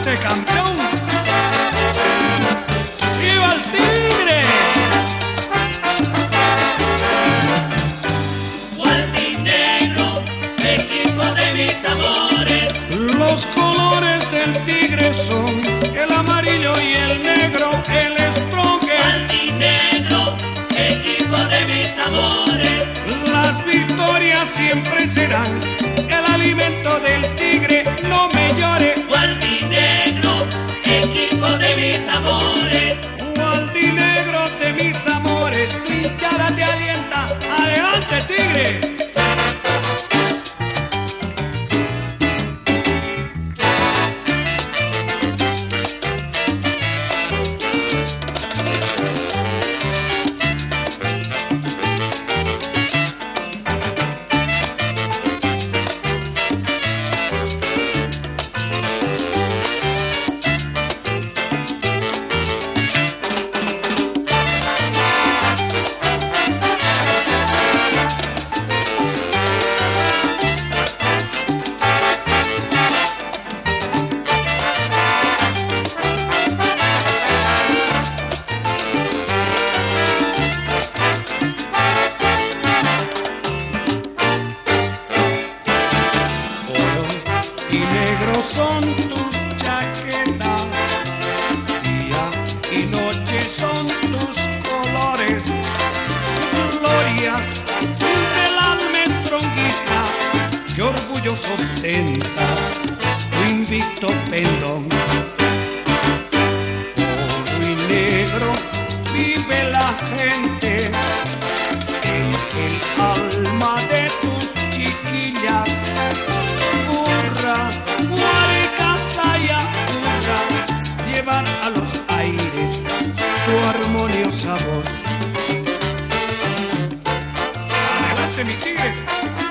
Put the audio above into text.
ese campeón. ¡Viva el Tigre! Gualdinegro, equipo de mis amores. Los colores del Tigre son el amarillo y el negro, el strongest. Gualdinegro, equipo de mis amores. Las victorias siempre serán el alimento del Tigre, no me llore. Gualdinegro, equipo de mis amores. Gualdinegro de mis amores, tu hinchada te alienta. ¡Adelante, Tigre! Y negros son tus chaquetas, día y noche son tus colores, glorias del alma estronguista, que orgulloso ostentas tu invicto pendón. Oro y negro vive la gente en el alma de tus chiquillas. Guaricasaya, hurra, llevar a los aires tu armoniosa voz. Adelante, mi Tigre.